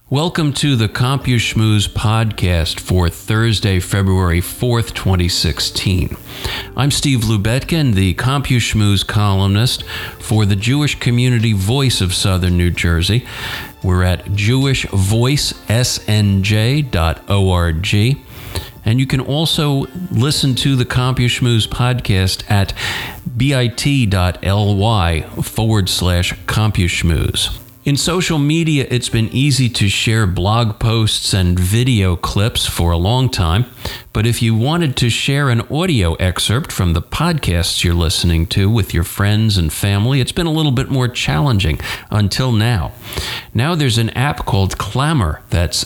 Welcome to the CompuSchmooze podcast for Thursday, February 4th, 2016. I'm Steve Lubetkin, the CompuSchmooze columnist for the Jewish Community Voice of Southern New Jersey. We're at jewishvoicesnj.org. And you can also listen to the CompuSchmooze podcast at bit.ly/CompuSchmooze. In social media, it's been easy to share blog posts and video clips for a long time, but if you wanted to share an audio excerpt from the podcasts you're listening to with your friends and family, it's been a little bit more challenging until now. Now there's an app called Clammr, that's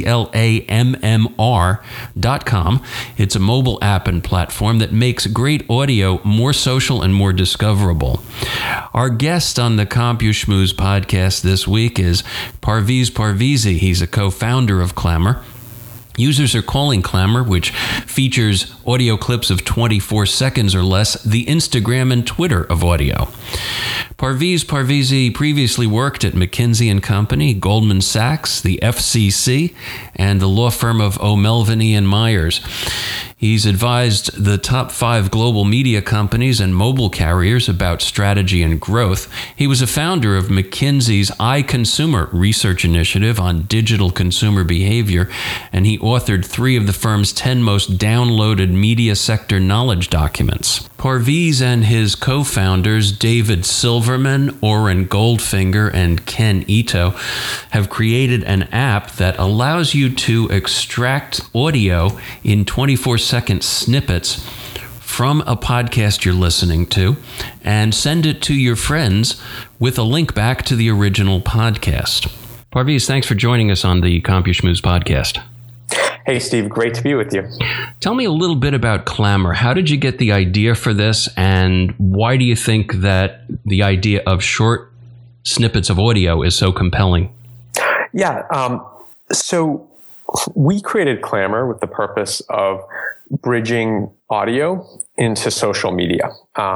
CLAMMR.com. It's a mobile app and platform that makes great audio more social and more discoverable. Our guest on the CompuSchmooze podcast this week is Parviz Parvizi. He's a co-founder of Clammr. Users are calling Clammr, which features audio clips of 24 seconds or less, the Instagram and Twitter of audio. Parviz Parvizi previously worked at McKinsey & Company, Goldman Sachs, the FCC, and the law firm of O'Melveny & Myers. He's advised the top 5 global media companies and mobile carriers about strategy and growth. He was a founder of McKinsey's iConsumer research initiative on digital consumer behavior, and he authored 3 of the firm's 10 most downloaded media sector knowledge documents. Parviz and his co-founders, David Silverman, Oren Goldfinger, and Ken Ito, have created an app that allows you to extract audio in 24-second snippets from a podcast you're listening to and send it to your friends with a link back to the original podcast. Parviz, thanks for joining us on the CompuSchmooze podcast. Hey, Steve. Great to be with you. Tell me a little bit about Clammr. How did you get the idea for this, and why do you think that the idea of short snippets of audio is so compelling? So we created Clammr with the purpose of bridging audio into social media.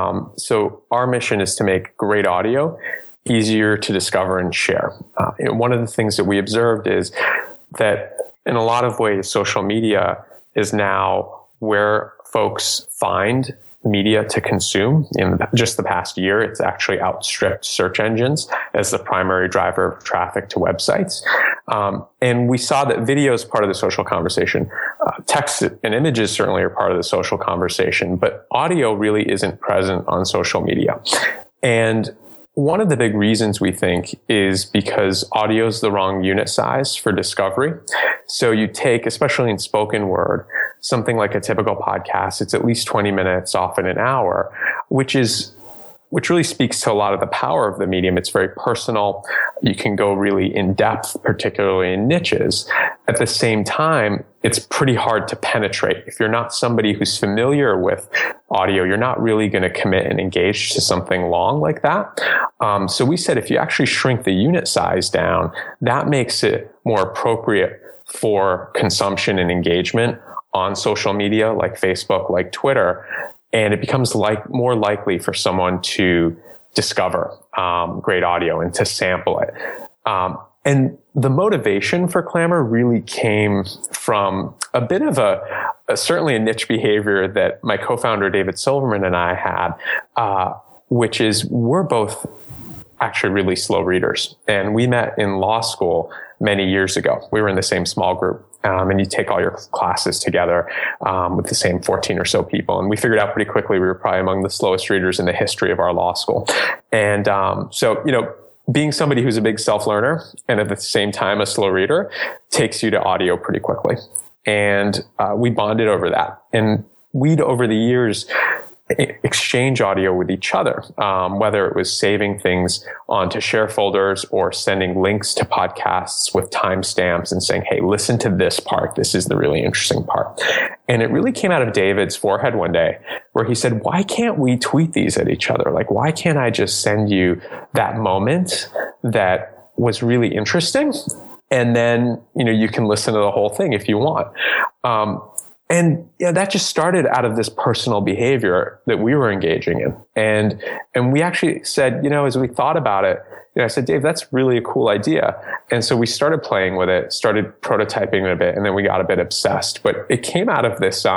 So our mission is to make great audio easier to discover and share. And one of the things that we observed is that in a lot of ways, social media is now where folks find media to consume. In just the past year, it's actually outstripped search engines as the primary driver of traffic to websites. And we saw that video is part of the social conversation. Text and images certainly are part of the social conversation, but audio really isn't present on social media. And one of the big reasons we think is because audio is the wrong unit size for discovery. So you take, especially in spoken word, something like a typical podcast, it's at least 20 minutes, often an hour, which really speaks to a lot of the power of the medium. It's very personal. You can go really in depth, particularly in niches. At the same time, it's pretty hard to penetrate. If you're not somebody who's familiar with audio, you're not really going to commit and engage to something long like that. So we said, if you actually shrink the unit size down, that makes it more appropriate for consumption and engagement on social media like Facebook, like Twitter. And it becomes more likely for someone to discover great audio and to sample it. And the motivation for Clammr really came from a bit of certainly a niche behavior that my co-founder David Silverman and I had, which is we're both actually really slow readers. And we met in law school many years ago. We were in the same small group. And you take all your classes together with the same 14 or so people. And we figured out pretty quickly we were probably among the slowest readers in the history of our law school. And so, being somebody who's a big self-learner and at the same time a slow reader takes you to audio pretty quickly. And we bonded over that. And we'd, over the years, exchange audio with each other, whether it was saving things onto share folders or sending links to podcasts with timestamps and saying, hey, listen to this part. This is the really interesting part. And it really came out of David's forehead one day where he said, why can't we tweet these at each other? Like, why can't I just send you that moment that was really interesting? And then, you can listen to the whole thing if you want. And that just started out of this personal behavior that we were engaging in. And we actually said, as we thought about it, I said, Dave, that's really a cool idea. And so we started playing with it, started prototyping it a bit, and then we got a bit obsessed. But it came out of this,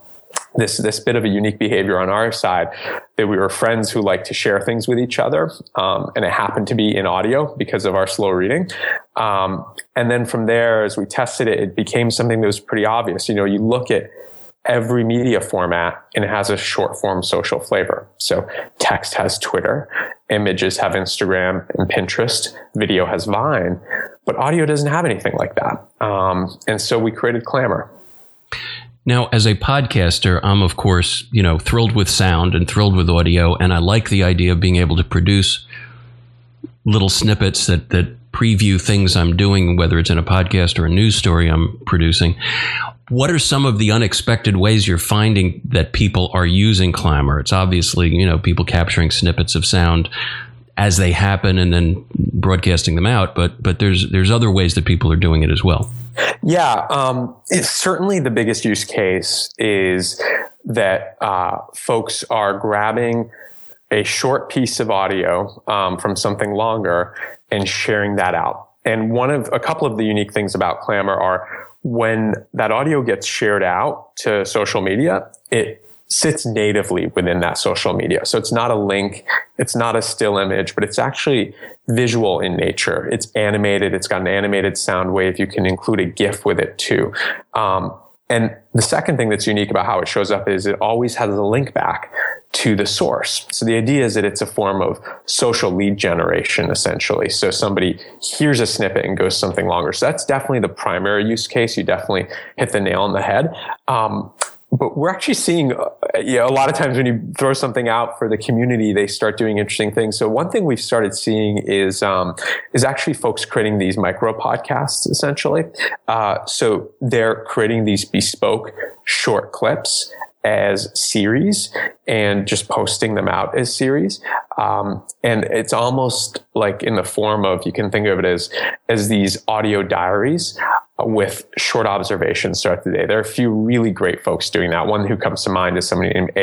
this bit of a unique behavior on our side, that we were friends who like to share things with each other. And it happened to be in audio because of our slow reading. And then from there, as we tested it, it became something that was pretty obvious. You look at every media format and it has a short form social flavor. So text has Twitter, images have Instagram and Pinterest, video has Vine, but audio doesn't have anything like that. And so we created Clammr. Now, as a podcaster, I'm, of course, thrilled with sound and thrilled with audio, and I like the idea of being able to produce little snippets that preview things I'm doing, whether it's in a podcast or a news story I'm producing. What are some of the unexpected ways you're finding that people are using Clammr? It's obviously, people capturing snippets of sound as they happen and then broadcasting them out, but there's other ways that people are doing it as well. Yeah, it's certainly the biggest use case is that folks are grabbing a short piece of audio from something longer and sharing that out. And a couple of the unique things about Clammr are when that audio gets shared out to social media, it sits natively within that social media. So it's not a link, it's not a still image, but it's actually visual in nature. It's animated, it's got an animated sound wave. You can include a GIF with it too. And the second thing that's unique about how it shows up is it always has a link back to the source. So the idea is that it's a form of social lead generation, essentially. So somebody hears a snippet and goes something longer. So that's definitely the primary use case. You definitely hit the nail on the head. But we're actually seeing, a lot of times when you throw something out for the community, they start doing interesting things. So one thing we've started seeing is actually folks creating these micro podcasts, essentially. So they're creating these bespoke short clips as series and just posting them out as series. And it's almost like in the form of, you can think of it as these audio diaries with short observations throughout the day. There are a few really great folks doing that. One who comes to mind is somebody named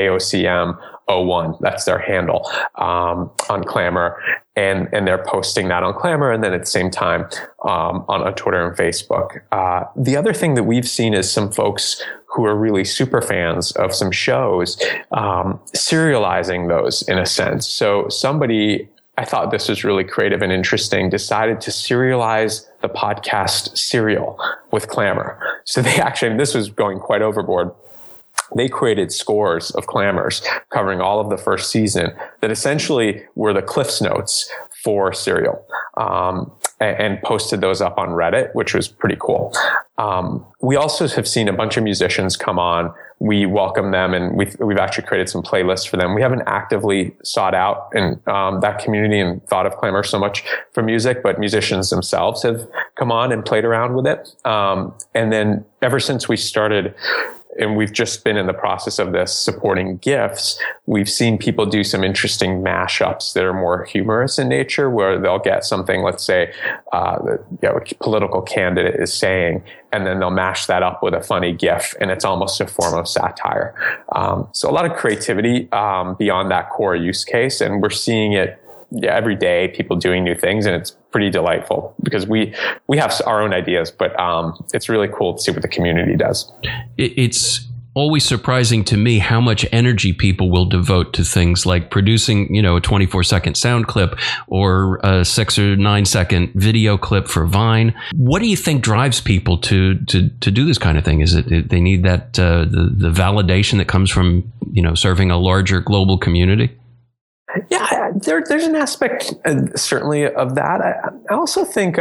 AOCM01. That's their handle on Clammr. And they're posting that on Clammr, and then at the same time on Twitter and Facebook. The other thing that we've seen is some folks who are really super fans of some shows serializing those in a sense. So somebody, I thought this was really creative and interesting, decided to serialize the podcast Serial with Clammr. So they actually, this was going quite overboard. They created scores of Clammrs covering all of the first season that essentially were the Cliff's Notes for Serial, and posted those up on Reddit, which was pretty cool. We also have seen a bunch of musicians come on. We welcome them, and we've actually created some playlists for them. We haven't actively sought out in that community and thought of Clammr so much for music, but musicians themselves have come on and played around with it. And then ever since we started, and we've just been in the process of this supporting GIFs, we've seen people do some interesting mashups that are more humorous in nature, where they'll get something, let's say, a political candidate is saying, and then they'll mash that up with a funny GIF, and it's almost a form of satire. So a lot of creativity beyond that core use case, and we're seeing it every day, people doing new things, and it's pretty delightful because we have our own ideas, but it's really cool to see what the community does. It's always surprising to me how much energy people will devote to things like producing, a 24-second sound clip or a 6 or 9 second video clip for Vine. What do you think drives people to do this kind of thing? Is it they need that the validation that comes from serving a larger global community? Yeah, there's an aspect certainly of that. I also think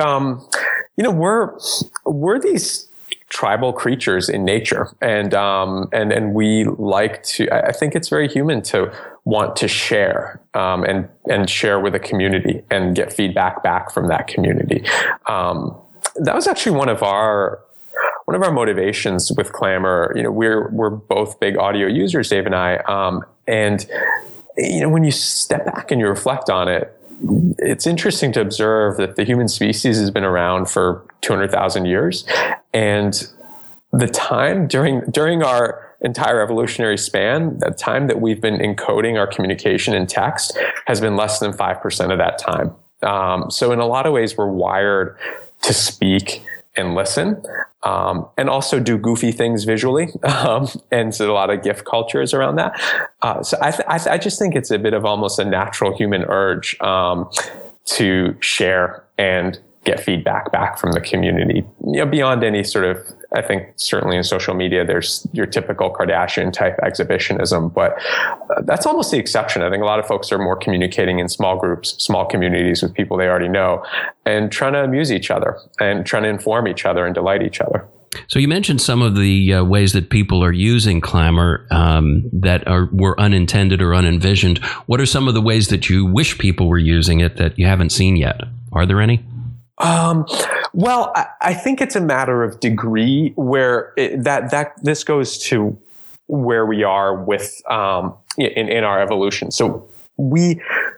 we're these tribal creatures in nature, and we like to. I think it's very human to want to share and share with a community and get feedback back from that community. That was actually one of our motivations with Clammr. We're both big audio users, Dave and I, and when you step back and you reflect on it, it's interesting to observe that the human species has been around for 200,000 years. And the time during our entire evolutionary span, the time that we've been encoding our communication in text has been less than 5% of that time. So in a lot of ways, we're wired to speak and listen, and also do goofy things visually. And so a lot of GIF cultures around that. So I just think it's a bit of almost a natural human urge to share and get feedback back from the community, beyond any sort of, I think certainly in social media, there's your typical Kardashian type exhibitionism, but that's almost the exception. I think a lot of folks are more communicating in small groups, small communities with people they already know, and trying to amuse each other and trying to inform each other and delight each other. So you mentioned some of the ways that people are using Clammr that were unintended or unenvisioned. What are some of the ways that you wish people were using it that you haven't seen yet? Are there any? Well, I think it's a matter of degree where this goes to where we are with, in our evolution. So we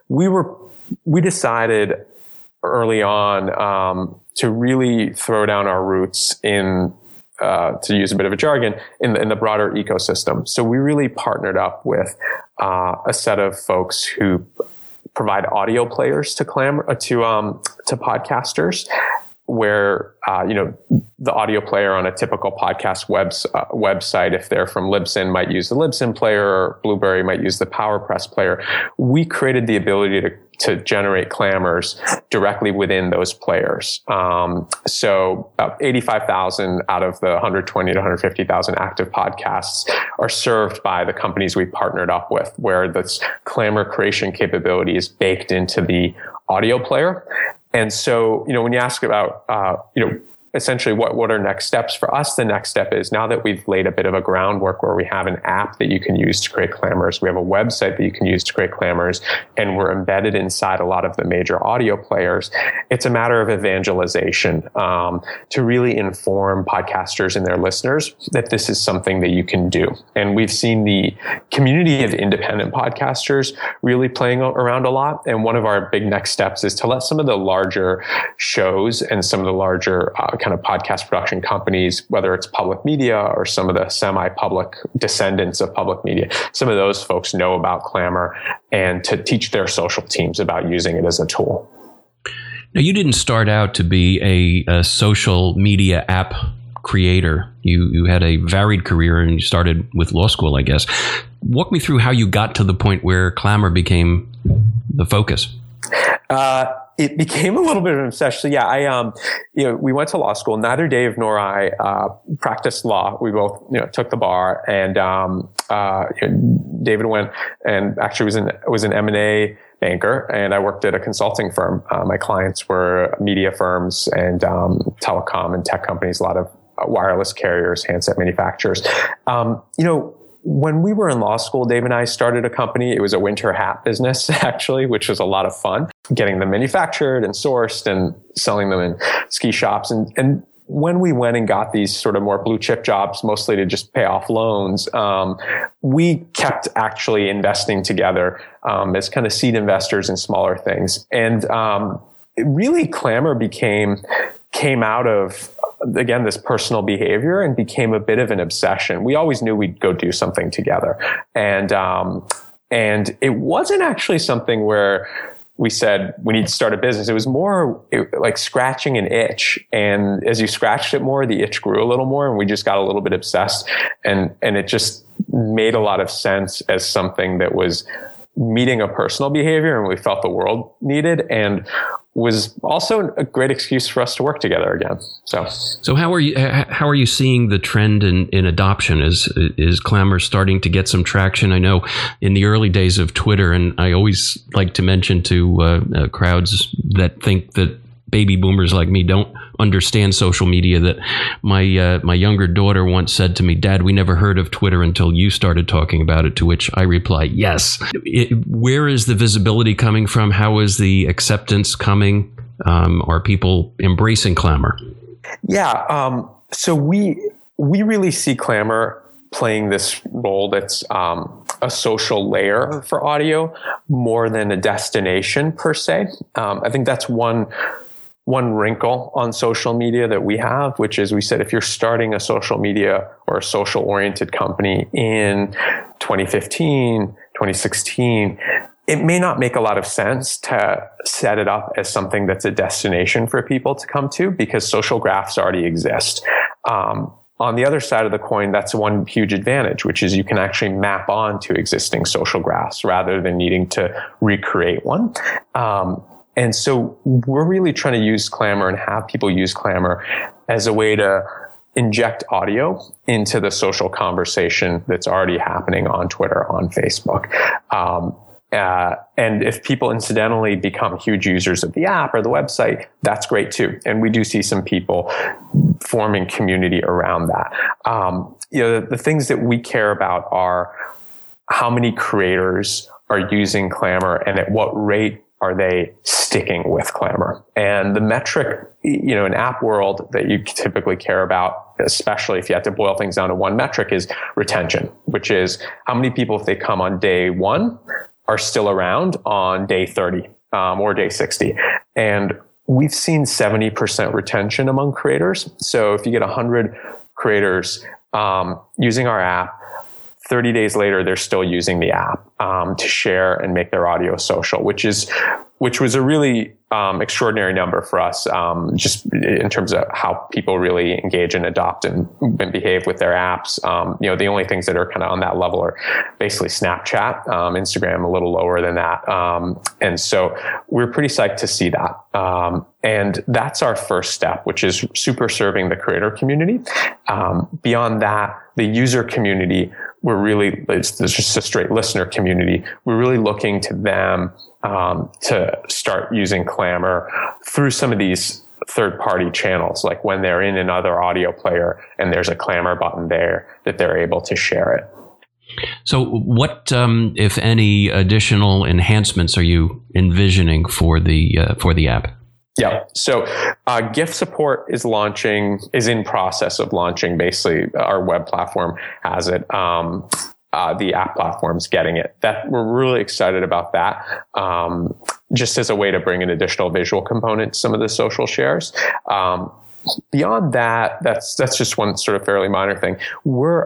decided early on, to really throw down our roots in, to use a bit of a jargon, in the broader ecosystem. So we really partnered up with, a set of folks who provide audio players to podcasters, where the audio player on a typical podcast website, if they're from Libsyn, might use the Libsyn player, or Blueberry might use the PowerPress player. We created the ability to generate Clammrs directly within those players. So about 85,000 out of the 120 to 150,000 active podcasts are served by the companies we partnered up with, where this Clammr creation capability is baked into the audio player. And so, when you ask about, essentially what are next steps for us, the next step is, now that we've laid a bit of a groundwork where we have an app that you can use to create Clammrs, we have a website that you can use to create Clammrs, and we're embedded inside a lot of the major audio players. It's a matter of evangelization, to really inform podcasters and their listeners that this is something that you can do. And we've seen the community of independent podcasters really playing around a lot. And one of our big next steps is to let some of the larger shows and some of the larger kind of podcast production companies, whether it's public media or some of the semi-public descendants of public media, some of those folks know about Clammr, and to teach their social teams about using it as a tool. Now, you didn't start out to be a social media app creator. You had a varied career, and you started with law school, I guess. Walk me through how you got to the point where Clammr became the focus. It became a little bit of an obsession. Yeah, we went to law school. Neither Dave nor I practiced law. We both, took the bar, and David went and actually was an M&A banker, and I worked at a consulting firm. My clients were media firms and telecom and tech companies, a lot of wireless carriers, handset manufacturers. When we were in law school, Dave and I started a company. It was a winter hat business, actually, which was a lot of fun, getting them manufactured and sourced and selling them in ski shops. And when we went and got these sort of more blue chip jobs, mostly to just pay off loans, we kept actually investing together as kind of seed investors in smaller things. And really, Clammr came out of, again, this personal behavior, and became a bit of an obsession. We always knew we'd go do something together. And it wasn't actually something where we said we need to start a business. It was more like scratching an itch. And as you scratched it more, the itch grew a little more, and we just got a little bit obsessed. And it just made a lot of sense as something that was meeting a personal behavior, and we felt the world needed, and was also a great excuse for us to work together again. So how are you seeing the trend in adoption? Is Clammr starting to get some traction? I know in the early days of Twitter, and I always like to mention to crowds that think that baby boomers like me don't understand social media, that my younger daughter once said to me, "Dad, we never heard of Twitter until you started talking about it," to which I reply, "Yes." Where is the visibility coming from? How is the acceptance coming? Are people embracing Clammr? Yeah. So we really see Clammr playing this role that's a social layer for audio more than a destination per se. I think that's one wrinkle on social media that we have, which is, we said, if you're starting a social media or a social oriented company in 2015, 2016, it may not make a lot of sense to set it up as something that's a destination for people to come to because social graphs already exist. On the other side of the coin, that's one huge advantage, which is you can actually map on to existing social graphs rather than needing to recreate one. And so we're really trying to use Clammr and have people use Clammr as a way to inject audio into the social conversation that's already happening on Twitter, on Facebook. And if people incidentally become huge users of the app or the website, that's great too. And we do see some people forming community around that. The things that we care about are how many creators are using Clammr and at what rate are they sticking with Clammr? And the metric, in app world that you typically care about, especially if you have to boil things down to one metric, is retention, which is how many people, if they come on day 1, are still around on day 30 or day 60. And we've seen 70% retention among creators. So if you get 100 creators using our app, 30 days later, they're still using the app to share and make their audio social, which was a really extraordinary number for us, just in terms of how people really engage and adopt and behave with their apps. The only things that are kind of on that level are basically Snapchat, Instagram a little lower than that. And so we're pretty psyched to see that. And that's our first step, which is super serving the creator community. Beyond that, the user community, it's just a straight listener community. We're really looking to them to start using Clammr through some of these third-party channels, like when they're in another audio player and there's a Clammr button there, that they're able to share it. So what, if any, additional enhancements are you envisioning for the app? Yeah. So GIF support is in process of launching. Basically, our web platform has it. The app platform's getting it. That we're really excited about that. Just as a way to bring an additional visual component to some of the social shares. Beyond that, that's just one sort of fairly minor thing. We're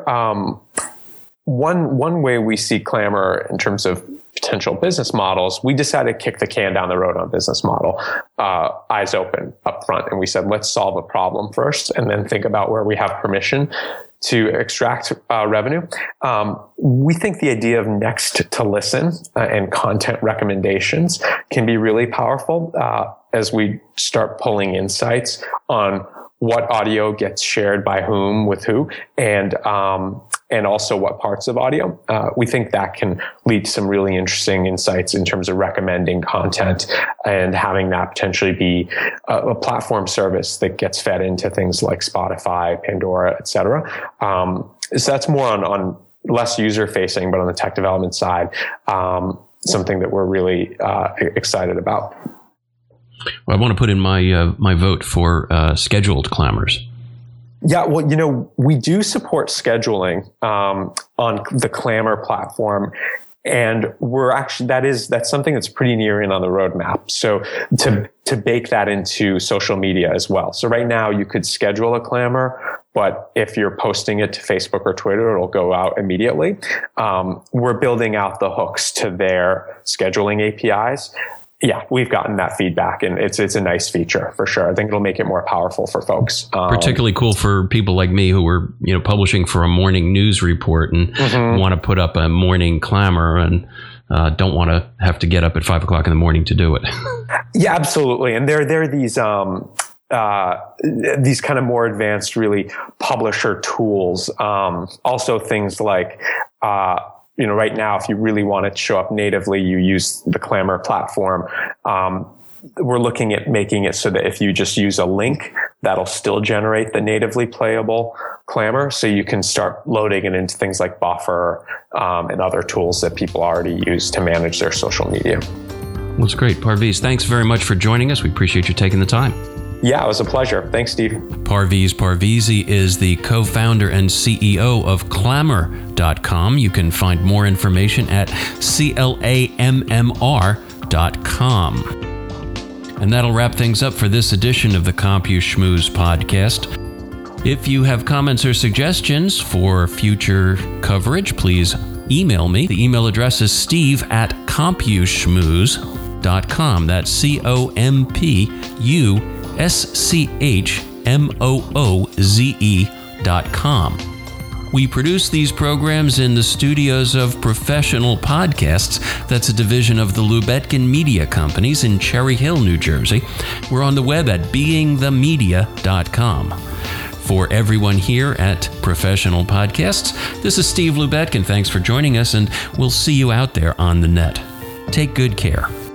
one way we see Clammr in terms of potential business models, we decided to kick the can down the road on business model, eyes open up front. And we said, let's solve a problem first and then think about where we have permission to extract revenue. We think the idea of next to listen and content recommendations can be really powerful as we start pulling insights on what audio gets shared by whom with who, and also what parts of audio. We think that can lead to some really interesting insights in terms of recommending content and having that potentially be a platform service that gets fed into things like Spotify, Pandora, et cetera. So that's more on less user facing, but on the tech development side, something that we're really excited about. Well, I want to put in my vote for scheduled Clammrs. Yeah, well, we do support scheduling on the Clammr platform, and that's something that's pretty near in on the roadmap. So to bake that into social media as well. So right now you could schedule a Clammr, but if you're posting it to Facebook or Twitter, it'll go out immediately. We're building out the hooks to their scheduling APIs. Yeah, we've gotten that feedback, and it's a nice feature for sure. I think it'll make it more powerful for folks. Particularly cool for people like me who are publishing for a morning news report and want to put up a morning Clammr and don't want to have to get up at 5 o'clock in the morning to do it. Yeah, absolutely. And there are these kind of more advanced, really publisher tools. Also things like right now, if you really want it to show up natively, you use the Clammr platform. We're looking at making it so that if you just use a link, that'll still generate the natively playable Clammr. So you can start loading it into things like Buffer and other tools that people already use to manage their social media. Well, it's great. Parviz, thanks very much for joining us. We appreciate you taking the time. Yeah, it was a pleasure. Thanks, Steve. Parviz Parvizi is the co-founder and CEO of Clammr.com. You can find more information at CLAMMR.com. And that'll wrap things up for this edition of the CompuSchmooze podcast. If you have comments or suggestions for future coverage, please email me. The email address is steve@compuschmooze.com. That's COMPUSCHMOOZE.com. We produce these programs in the studios of Professional Podcasts. That's a division of the Lubetkin Media Companies in Cherry Hill, New Jersey. We're on the web at beingthemedia.com. For everyone here at Professional Podcasts, this is Steve Lubetkin. Thanks for joining us, and we'll see you out there on the net. Take good care.